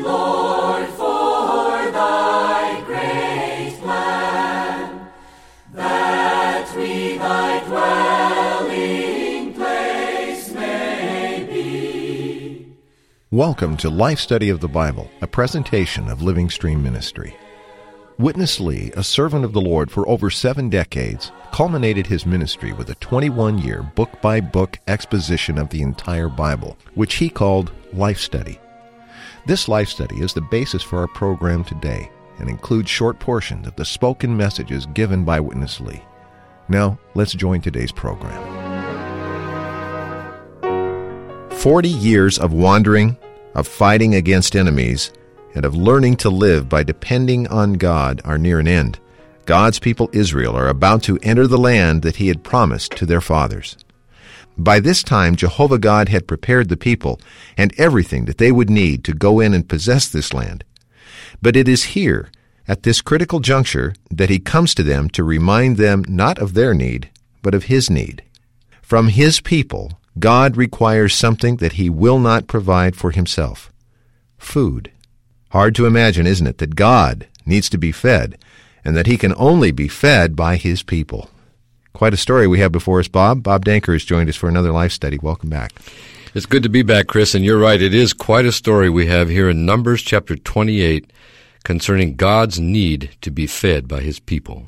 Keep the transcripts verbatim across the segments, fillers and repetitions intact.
Lord, for thy great plan, that we thy dwelling place may be. Welcome to Life Study of the Bible, a presentation of Living Stream Ministry. Witness Lee, a servant of the Lord for over seven decades, culminated his ministry with a twenty-one-year book-by-book exposition of the entire Bible, which he called Life Study. This Life Study is the basis for our program today and includes short portions of the spoken messages given by Witness Lee. Now, let's join today's program. Forty years of wandering, of fighting against enemies, and of learning to live by depending on God are near an end. God's people Israel are about to enter the land that he had promised to their fathers. By this time, Jehovah God had prepared the people and everything that they would need to go in and possess this land. But it is here, at this critical juncture, that he comes to them to remind them not of their need, but of his need. From his people, God requires something that he will not provide for himself: food. Hard to imagine, isn't it, that God needs to be fed, and that he can only be fed by his people. Quite a story we have before us, Bob. Bob Danker has joined us for another Life Study. Welcome back. It's good to be back, Chris, and you're right. It is quite a story we have here in Numbers chapter twenty-eight concerning God's need to be fed by his people.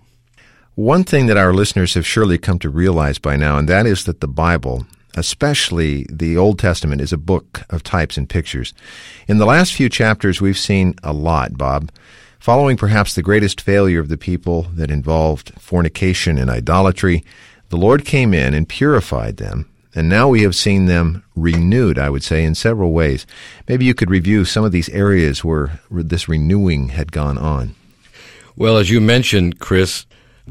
One thing that our listeners have surely come to realize by now, and that is that the Bible, especially the Old Testament, is a book of types and pictures. In the last few chapters, we've seen a lot, Bob. Following perhaps the greatest failure of the people that involved fornication and idolatry, the Lord came in and purified them, and now we have seen them renewed, I would say, in several ways. Maybe you could review some of these areas where this renewing had gone on. Well, as you mentioned, Chris,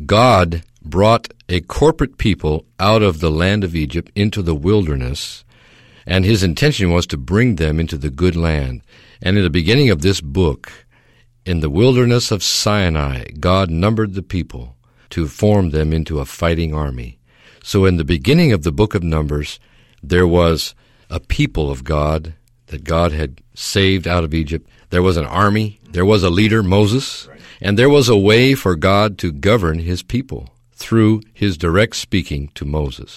God brought a corporate people out of the land of Egypt into the wilderness, and his intention was to bring them into the good land. And in the beginning of this book, in the wilderness of Sinai, God numbered the people to form them into a fighting army. So in the beginning of the book of Numbers, there was a people of God that God had saved out of Egypt. There was an army, there was a leader, Moses, and there was a way for God to govern his people through his direct speaking to Moses.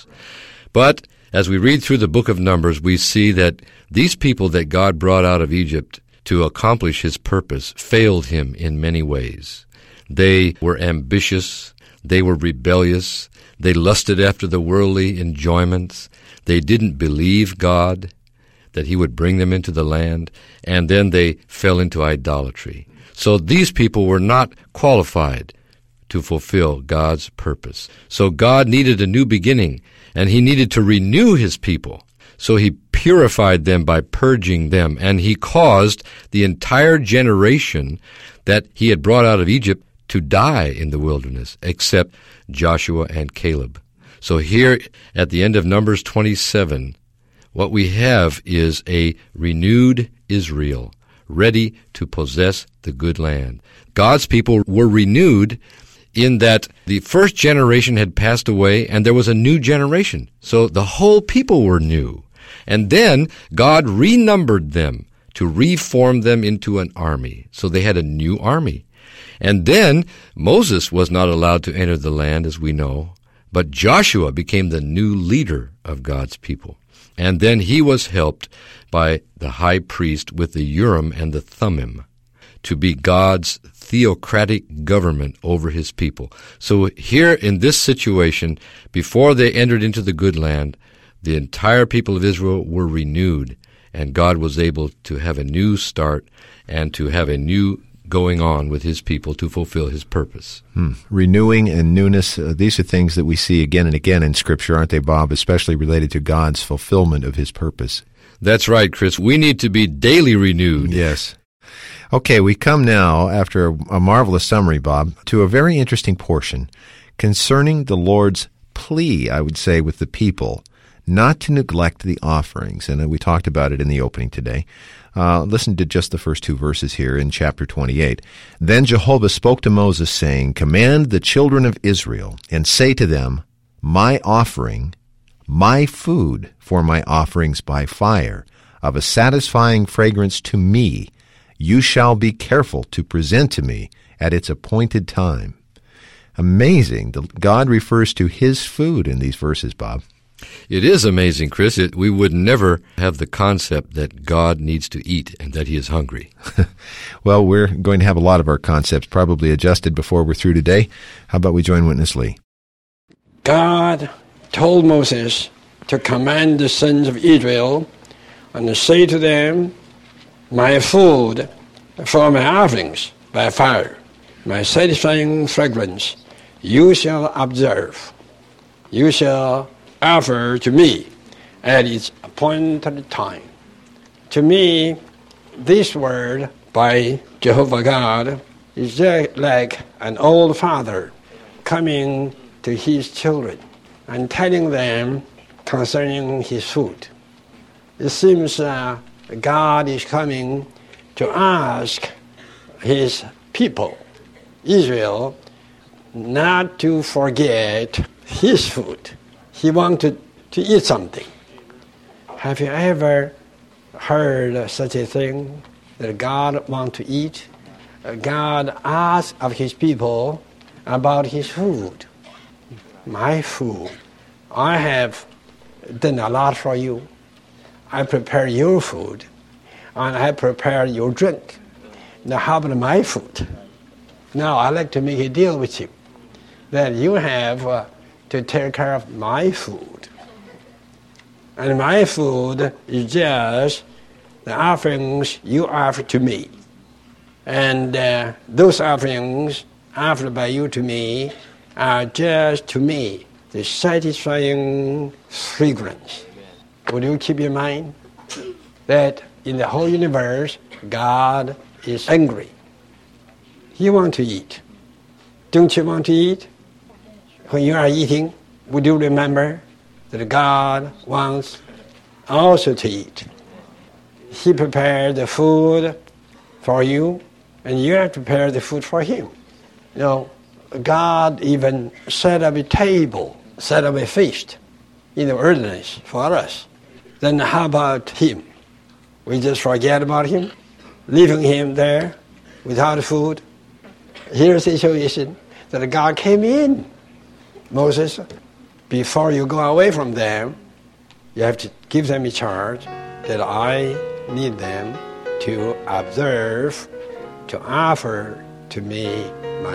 But as we read through the book of Numbers, we see that these people that God brought out of Egypt to accomplish his purpose failed him in many ways. They were ambitious, they were rebellious, they lusted after the worldly enjoyments, they didn't believe God that he would bring them into the land, and then they fell into idolatry. So these people were not qualified to fulfill God's purpose. So God needed a new beginning, and he needed to renew his people. So he purified them by purging them, and he caused the entire generation that he had brought out of Egypt to die in the wilderness, except Joshua and Caleb. So here at the end of Numbers twenty-seven, what we have is a renewed Israel, ready to possess the good land. God's people were renewed in that the first generation had passed away and there was a new generation. So the whole people were new. And then God renumbered them to reform them into an army. So they had a new army. And then Moses was not allowed to enter the land, as we know, but Joshua became the new leader of God's people. And then he was helped by the high priest with the Urim and the Thummim to be God's theocratic government over his people. So here in this situation, before they entered into the good land, the entire people of Israel were renewed, and God was able to have a new start and to have a new going on with his people to fulfill his purpose. Hmm. Renewing and newness, uh, these are things that we see again and again in Scripture, aren't they, Bob, especially related to God's fulfillment of his purpose? That's right, Chris. We need to be daily renewed. Yes. Okay, we come now, after a, a marvelous summary, Bob, to a very interesting portion concerning the Lord's plea, I would say, with the people, not to neglect the offerings. And we talked about it in the opening today. Uh, listen to just the first two verses here in chapter twenty-eight. Then Jehovah spoke to Moses, saying, Command the children of Israel, and say to them, My offering, my food for my offerings by fire, of a satisfying fragrance to me, you shall be careful to present to me at its appointed time. Amazing. God refers to his food in these verses, Bob. It is amazing, Chris. It, we would never have the concept that God needs to eat and that he is hungry. Well, we're going to have a lot of our concepts probably adjusted before we're through today. How about we join Witness Lee? God told Moses to command the sons of Israel and to say to them, my food for my offerings by fire, my satisfying fragrance, you shall observe. You shall offer to me at its appointed time. To me, this word by Jehovah God is just like an old father coming to his children and telling them concerning his food. It seems uh, God is coming to ask his people, Israel, not to forget his food. He wanted to eat something. Have you ever heard such a thing, that God wants to eat? God asks of his people about his food. My food. I have done a lot for you. I prepare your food, and I prepare your drink. Now how about my food? Now I'd like to make a deal with you, that you have uh, to take care of my food. And my food is just the offerings you offer to me. And uh, those offerings offered by you to me are just to me the satisfying fragrance. Would you keep in mind that in the whole universe, God is angry. He wants to eat. Don't you want to eat? When you are eating, would you remember that God wants also to eat? He prepared the food for you, and you have to prepare the food for him. You know, God even set up a table, set up a feast in the wilderness for us. Then how about him? We just forget about him, leaving him there without food. Here's the situation that God came in. Moses, before you go away from them, you have to give them a charge that I need them to observe, to offer to me my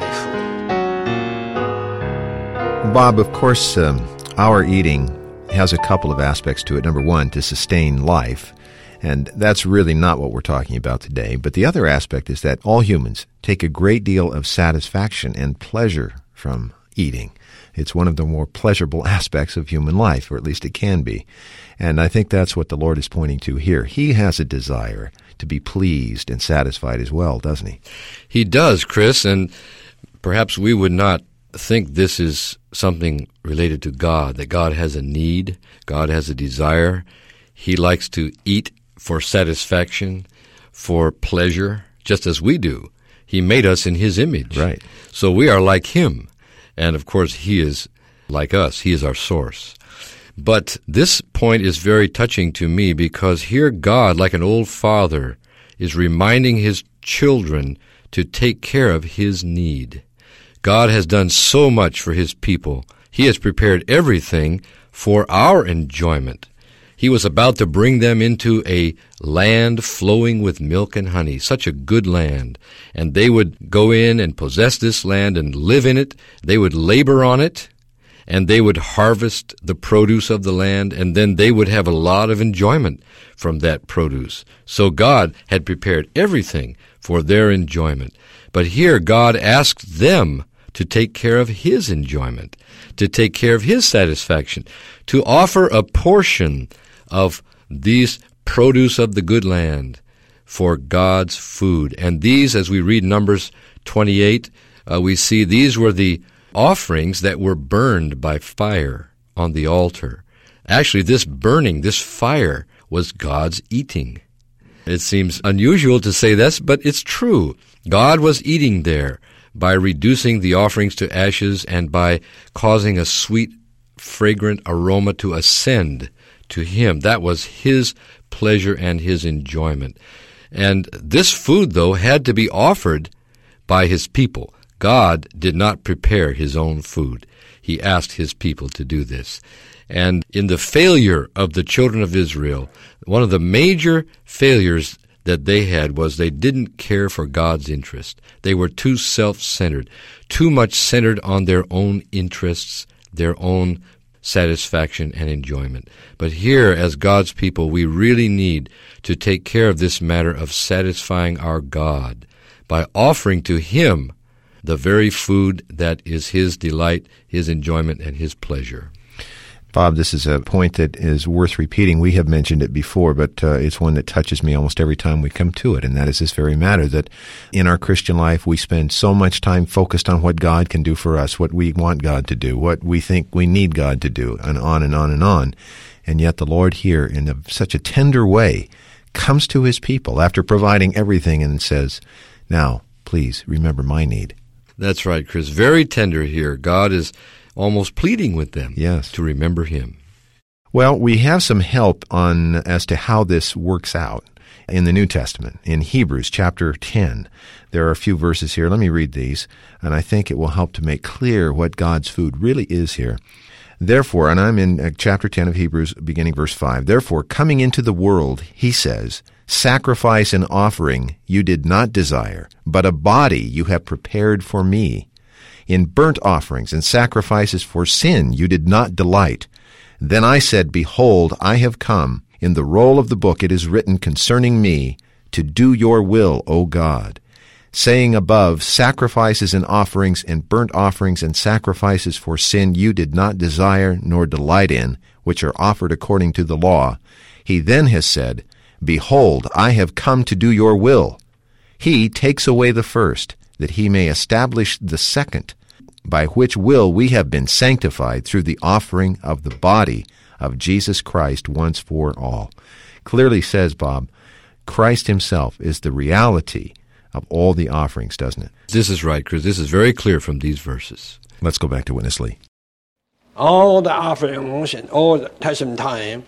food. Bob, of course, um, our eating has a couple of aspects to it. Number one, to sustain life, and that's really not what we're talking about today. But the other aspect is that all humans take a great deal of satisfaction and pleasure from eating. It's one of the more pleasurable aspects of human life, or at least it can be. And I think that's what the Lord is pointing to here. He has a desire to be pleased and satisfied as well, doesn't he? He does, Chris, and perhaps we would not think this is something related to God, that God has a need, God has a desire. He likes to eat for satisfaction, for pleasure, just as we do. He made us in his image. Right. So we are like him. And, of course, he is like us. He is our source. But this point is very touching to me because here God, like an old father, is reminding his children to take care of his need. God has done so much for his people. He has prepared everything for our enjoyment. He was about to bring them into a land flowing with milk and honey, such a good land. And they would go in and possess this land and live in it. They would labor on it, and they would harvest the produce of the land, and then they would have a lot of enjoyment from that produce. So God had prepared everything for their enjoyment. But here God asked them to take care of his enjoyment, to take care of his satisfaction, to offer a portion of these produce of the good land for God's food. And these, as we read Numbers twenty-eight, uh, we see these were the offerings that were burned by fire on the altar. Actually, this burning, this fire, was God's eating. It seems unusual to say this, but it's true. God was eating there by reducing the offerings to ashes and by causing a sweet, fragrant aroma to ascend to him. That was his pleasure and his enjoyment. And this food, though, had to be offered by his people. God did not prepare his own food. He asked his people to do this. And in the failure of the children of Israel, one of the major failures that they had was they didn't care for God's interest. They were too self-centered, too much centered on their own interests, their own satisfaction and enjoyment. But here, as God's people, we really need to take care of this matter of satisfying our God by offering to him the very food that is his delight, his enjoyment, and his pleasure. Bob, this is a point that is worth repeating. We have mentioned it before, but uh, it's one that touches me almost every time we come to it, and that is this very matter, that in our Christian life we spend so much time focused on what God can do for us, what we want God to do, what we think we need God to do, and on and on and on. And yet the Lord here, in a, such a tender way, comes to his people after providing everything and says, now, please remember my need. That's right, Chris. Very tender here. God is almost pleading with them yes. to remember him. Well, we have some help on as to how this works out in the New Testament. In Hebrews chapter ten, there are a few verses here. Let me read these, and I think it will help to make clear what God's food really is here. Therefore, and I'm in chapter ten of Hebrews, beginning verse five, therefore, coming into the world, he says, sacrifice and offering you did not desire, but a body you have prepared for me. In burnt offerings and sacrifices for sin you did not delight. Then I said, behold, I have come. In the roll of the book it is written concerning me, to do your will, O God. Saying above, sacrifices and offerings and burnt offerings and sacrifices for sin you did not desire nor delight in, which are offered according to the law. He then has said, behold, I have come to do your will. He takes away the first, that he may establish the second, by which will we have been sanctified through the offering of the body of Jesus Christ once for all. Clearly says, Bob, Christ himself is the reality of all the offerings, doesn't it? This is right, Chris. This is very clear from these verses. Let's go back to Witness Lee. All the offerings in Old Testament time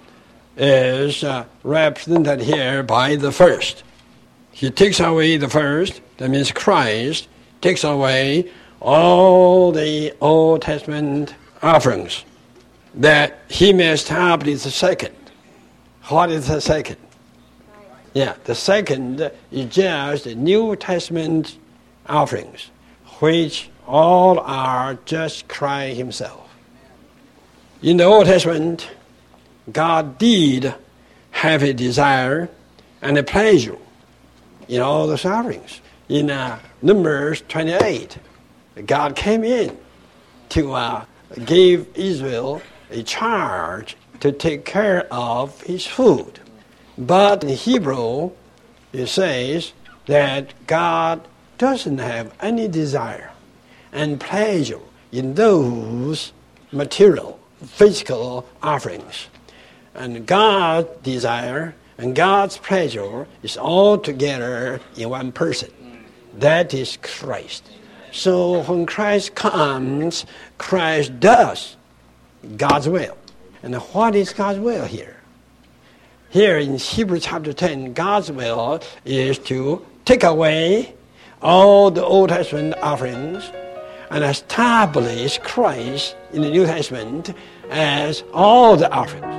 is uh, represented here by the first. He takes away the first, that means Christ takes away all the Old Testament offerings, that he may establish the second. What is the second? Yeah, the second is just the New Testament offerings, which all are just Christ himself. In the Old Testament, God did have a desire and a pleasure in all those offerings. In uh, Numbers twenty-eight, God came in to uh, give Israel a charge to take care of his food. But in Hebrew, it says that God doesn't have any desire and pleasure in those material, physical offerings. And God's desire and God's pleasure is all together in one person. That is Christ. So when Christ comes, Christ does God's will. And what is God's will here? Here in Hebrews chapter ten, God's will is to take away all the Old Testament offerings and establish Christ in the New Testament as all the offerings.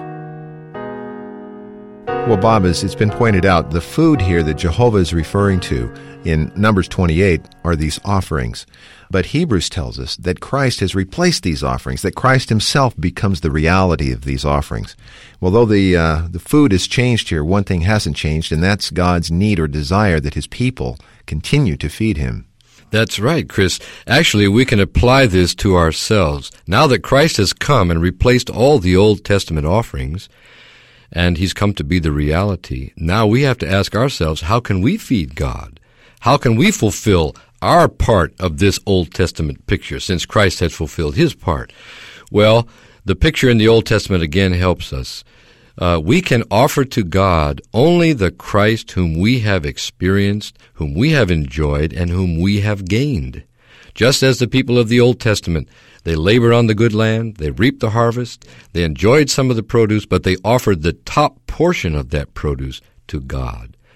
Well, Bob, as it's been pointed out, the food here that Jehovah is referring to in Numbers twenty-eight are these offerings. But Hebrews tells us that Christ has replaced these offerings, that Christ himself becomes the reality of these offerings. Well, though the, uh, the food has changed here, one thing hasn't changed, and that's God's need or desire that his people continue to feed him. That's right, Chris. Actually, we can apply this to ourselves. Now that Christ has come and replaced all the Old Testament offerings, and he's come to be the reality, now we have to ask ourselves, how can we feed God? How can we fulfill our part of this Old Testament picture, since Christ has fulfilled his part? Well, the picture in the Old Testament again helps us. Uh, we can offer to God only the Christ whom we have experienced, whom we have enjoyed, and whom we have gained. Just as the people of the Old Testament, they labored on the good land, they reaped the harvest, they enjoyed some of the produce, but they offered the top portion of that produce to God.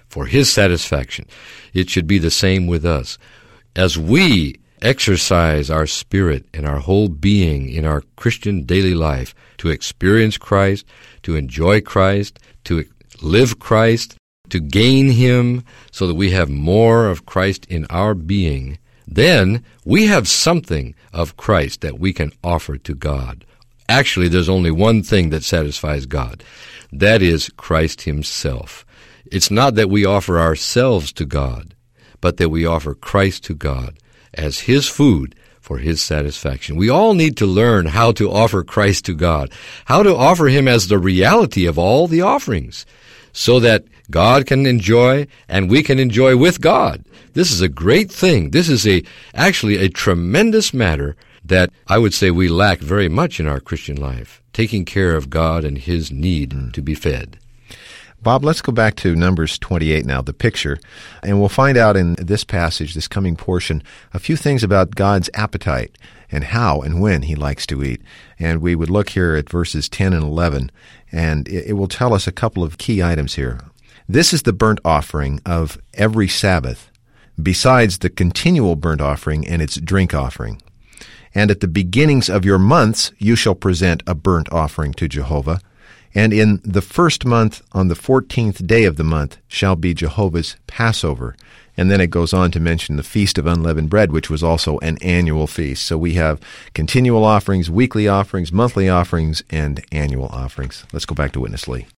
for His satisfaction. It should be the same with us. As we exercise our spirit and our whole being in our Christian daily life to experience Christ, to enjoy Christ, to live Christ, to gain Him so that we have more of Christ in our being, then we have something of Christ that we can offer to God. Actually, there's only one thing that satisfies God. That is Christ Himself. It's not that we offer ourselves to God, but that we offer Christ to God as His food for His satisfaction. We all need to learn how to offer Christ to God, how to offer Him as the reality of all the offerings, so that God can enjoy and we can enjoy with God. This is a great thing. This is a actually a tremendous matter that I would say we lack very much in our Christian life, taking care of God and His need mm. to be fed. Bob, let's go back to Numbers twenty-eight now, the picture, and we'll find out in this passage, this coming portion, a few things about God's appetite and how and when He likes to eat. And we would look here at verses ten and eleven, and it will tell us a couple of key items here. This is the burnt offering of every Sabbath, besides the continual burnt offering and its drink offering. And at the beginnings of your months you shall present a burnt offering to Jehovah. And in the first month, on the fourteenth day of the month, shall be Jehovah's Passover. And then it goes on to mention the Feast of Unleavened Bread, which was also an annual feast. So we have continual offerings, weekly offerings, monthly offerings, and annual offerings. Let's go back to Witness Lee.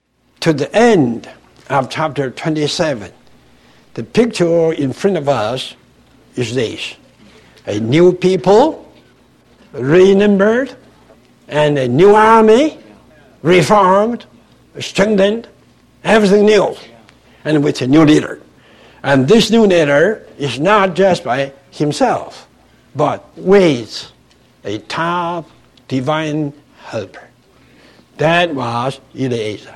To the end of chapter twenty-seven, the picture in front of us is this: a new people, renumbered, and a new army, reformed, strengthened, everything new, and with a new leader. And this new leader is not just by himself, but with a top divine helper. That was Eleazar.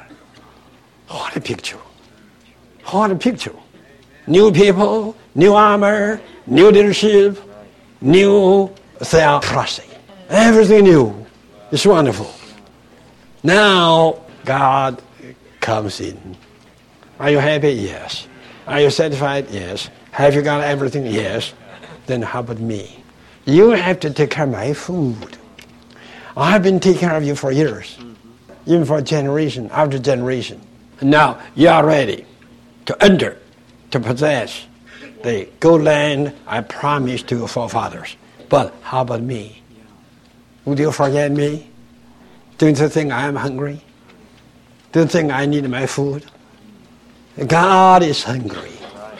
What a picture. What a picture. New people, new armor, new leadership, new theocracy. Everything new. It's wonderful. Now, God comes in. Are you happy? Yes. Are you satisfied? Yes. Have you got everything? Yes. Then how about me? You have to take care of my food. I've been taking care of you for years, even for generation after generation. And now you are ready to enter, to possess the good land I promised to your forefathers. But how about me? Would you forget me? Don't you think I am hungry? Don't you think I need my food? God is hungry.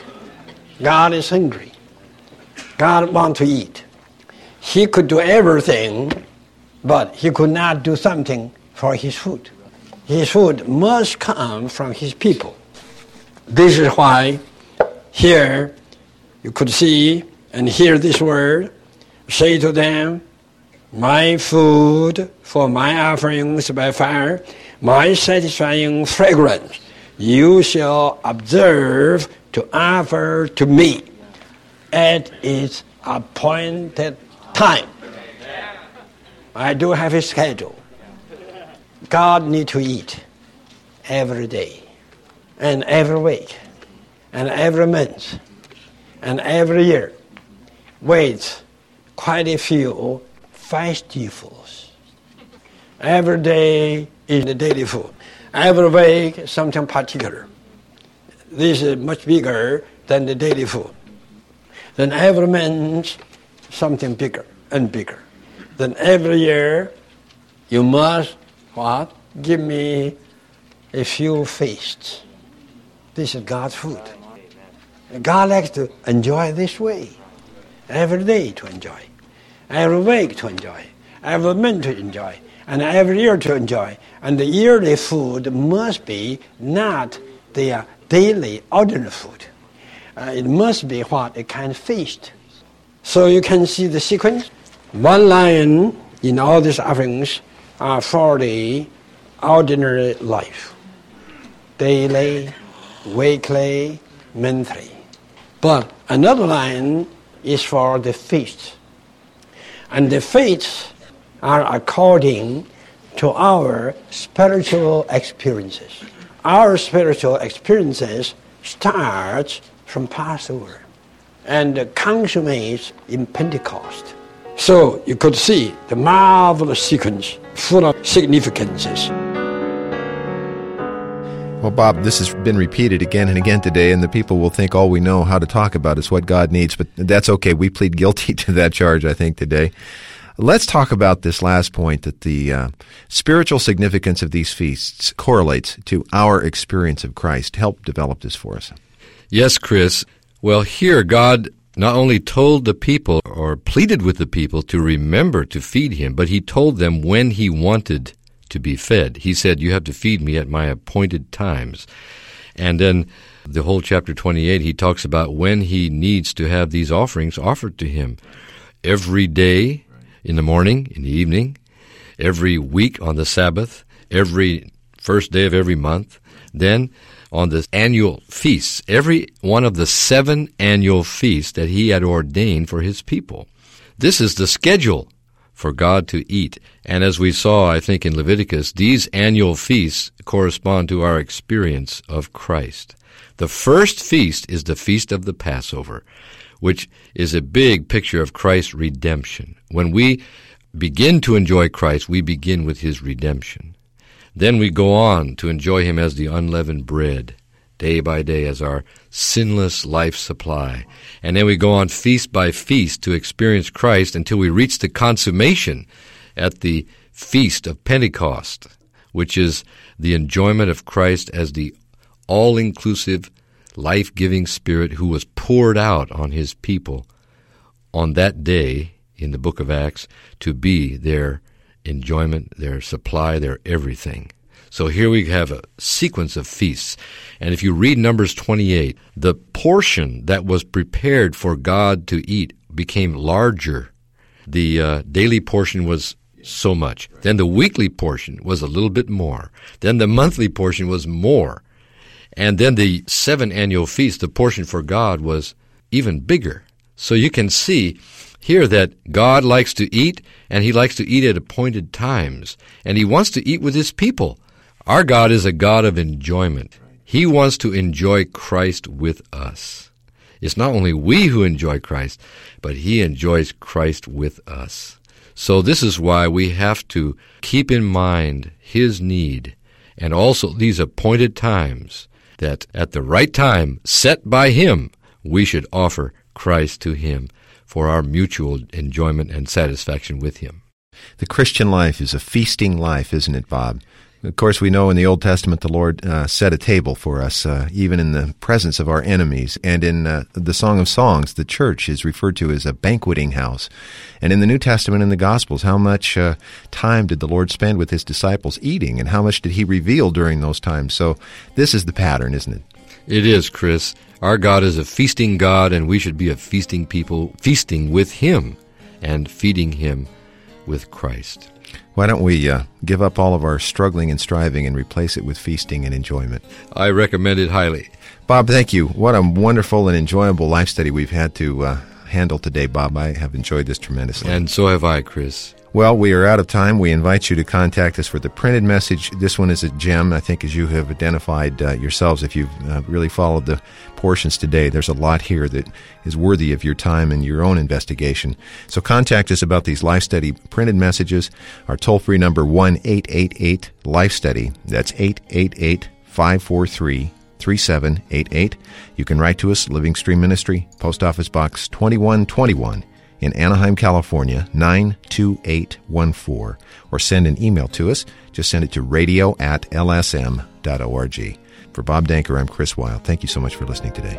God is hungry. God wants to eat. He could do everything, but He could not do something for His food. His food must come from His people. This is why here you could see and hear this word, say to them, my food for my offerings by fire, my satisfying fragrance, you shall observe to offer to me at its appointed time. I do have a schedule. God needs to eat every day, and every week, and every month, and every year, with quite a few festivals. Every day is the daily food. Every week, something particular. This is much bigger than the daily food. Then every month, something bigger and bigger. Then every year, you must, what? Give me a few feasts. This is God's food. God likes to enjoy this way. Every day to enjoy. Every week to enjoy. Every month to enjoy. And every year to enjoy. And the yearly food must be not their daily ordinary food. Uh, it must be what? A kind of feast. So you can see the sequence. One line in all these offerings are for the ordinary life. Daily, weekly, monthly. But another line is for the feasts. And the feasts are according to our spiritual experiences. Our spiritual experiences starts from Passover and consummates in Pentecost. So you could see the marvelous sequence full of significances. Well, Bob, this has been repeated again and again today, and the people will think all we know how to talk about is what God needs, but that's okay. We plead guilty to that charge, I think, today. Let's talk about this last point, that the uh, spiritual significance of these feasts correlates to our experience of Christ. Help develop this for us. Yes, Chris. Well, here God not only told the people or pleaded with the people to remember to feed him, but he told them when he wanted to be fed. He said, you have to feed me at my appointed times. And then the whole chapter twenty-eight, he talks about when he needs to have these offerings offered to him. Every day in the morning, in the evening, every week on the Sabbath, every first day of every month, then on the annual feasts, every one of the seven annual feasts that he had ordained for his people. This is the schedule for God to eat. And as we saw, I think, in Leviticus, these annual feasts correspond to our experience of Christ. The first feast is the Feast of the Passover, which is a big picture of Christ's redemption. When we begin to enjoy Christ, we begin with his redemption. Then we go on to enjoy him as the unleavened bread, day by day, as our sinless life supply. And then we go on feast by feast to experience Christ until we reach the consummation at the Feast of Pentecost, which is the enjoyment of Christ as the all-inclusive, life-giving Spirit who was poured out on his people on that day in the book of Acts to be their enjoyment, their supply, their everything. So here we have a sequence of feasts. And if you read Numbers twenty-eight, the portion that was prepared for God to eat became larger. The uh, daily portion was so much. Then the weekly portion was a little bit more. Then the monthly portion was more. And then the seven annual feasts, the portion for God was even bigger. So you can see here that God likes to eat, and he likes to eat at appointed times. And he wants to eat with his people. Our God is a God of enjoyment. He wants to enjoy Christ with us. It's not only we who enjoy Christ, but he enjoys Christ with us. So this is why we have to keep in mind his need, and also these appointed times, that at the right time set by him, we should offer Christ to him for our mutual enjoyment and satisfaction with him. The Christian life is a feasting life, isn't it, Bob? Of course, we know in the Old Testament the Lord uh, set a table for us, uh, even in the presence of our enemies. And in uh, the Song of Songs, the church is referred to as a banqueting house. And in the New Testament and the Gospels, how much uh, time did the Lord spend with his disciples eating, and how much did he reveal during those times? So this is the pattern, isn't it? It is, Chris. Our God is a feasting God, and we should be a feasting people, feasting with him and feeding him with Christ. Why don't we uh, give up all of our struggling and striving and replace it with feasting and enjoyment? I recommend it highly. Bob, thank you. What a wonderful and enjoyable life study we've had to uh, handle today, Bob. I have enjoyed this tremendously. And so have I, Chris. Well, we are out of time. We invite you to contact us for the printed message. This one is a gem, I think, as you have identified uh, yourselves. If you've uh, really followed the portions today, there's a lot here that is worthy of your time and your own investigation. So contact us about these Life Study printed messages. Our toll-free number, one eight eight eight Life Study. That's eight eight eight, five four three, three seven eight eight. You can write to us, Living Stream Ministry, Post Office Box twenty-one twenty-one. in Anaheim, California, nine two eight one four, or send an email to us. Just send it to radio at l s m dot org. For Bob Danker, I'm Chris Weil. Thank you so much for listening today.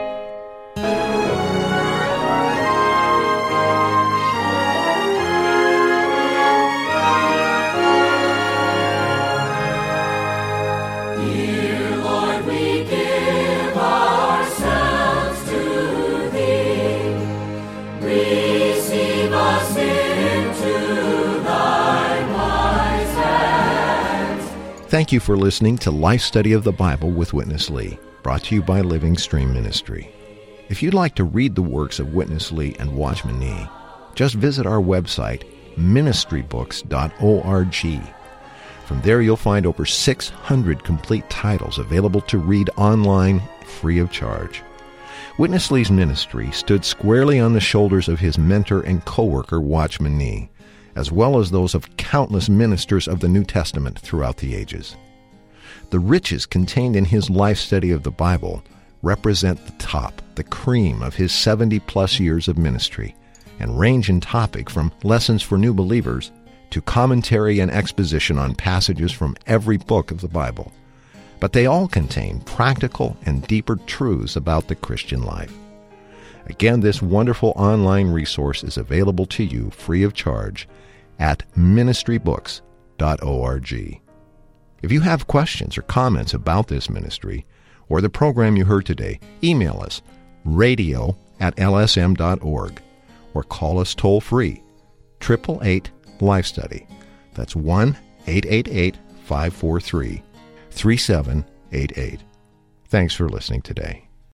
Thank you for listening to Life Study of the Bible with Witness Lee, brought to you by Living Stream Ministry. If you'd like to read the works of Witness Lee and Watchman Nee, just visit our website, ministry books dot org. From there you'll find over six hundred complete titles available to read online free of charge. Witness Lee's ministry stood squarely on the shoulders of his mentor and co-worker Watchman Nee, as well as those of countless ministers of the New Testament throughout the ages. The riches contained in his life study of the Bible represent the top, the cream of his seventy-plus years of ministry, and range in topic from lessons for new believers to commentary and exposition on passages from every book of the Bible. But they all contain practical and deeper truths about the Christian life. Again, this wonderful online resource is available to you free of charge at ministry books dot org. If you have questions or comments about this ministry or the program you heard today, email us radio at l s m dot org or call us toll-free, eight eight eight, Life Study. That's one eight eight eight, five four three, three seven eight eight. Thanks for listening today.